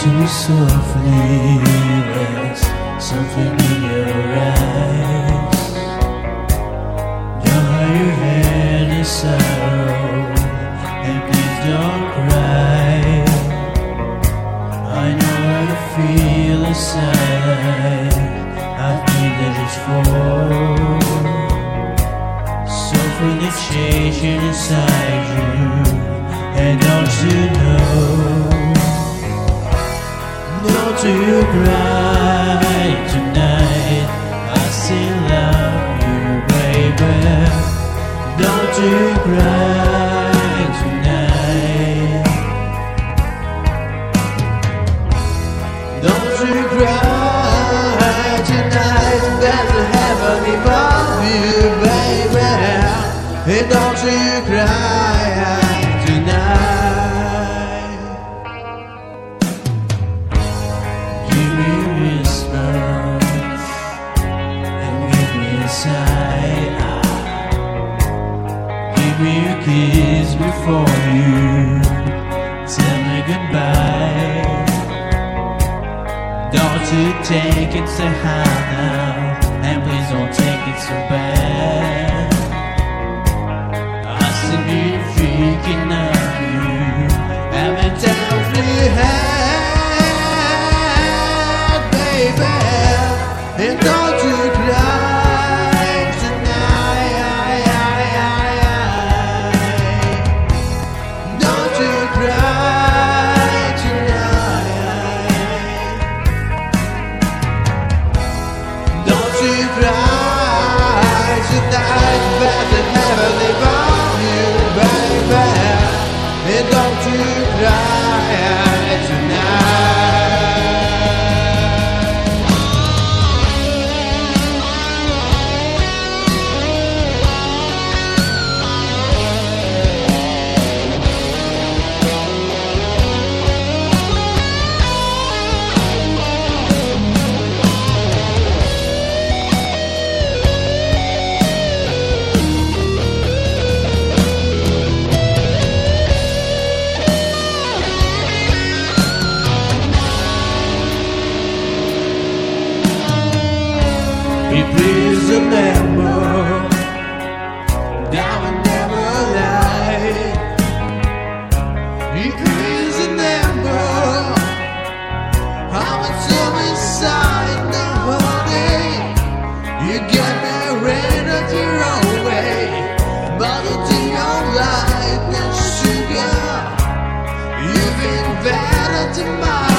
to me softly, there's something in your eyes. Don't hide your head in sorrow, and please don't cry. I know how to feel inside, I feel that it's for. So for the changing inside you, and don't you know? Don't you cry tonight, I still love you, baby. Don't you cry tonight. Don't you cry tonight, there's a heaven above you, baby. And don't you cry tonight. Give me a response and give me a sigh. Give me a kiss before you tell me goodbye. Don't you take it so hard now, and please don't take it so bad. I see me thinking of you, I'm a deadly head, baby. And don't you cry tonight. Don't you cry tonight. Don't you cry tonight, there's a heavenly above you, baby. And don't you cry tonight. Please remember that I never lied. Please remember how much of inside nobody. You get me ready to your own way, but it's in your light and sugar. You've been better to mine.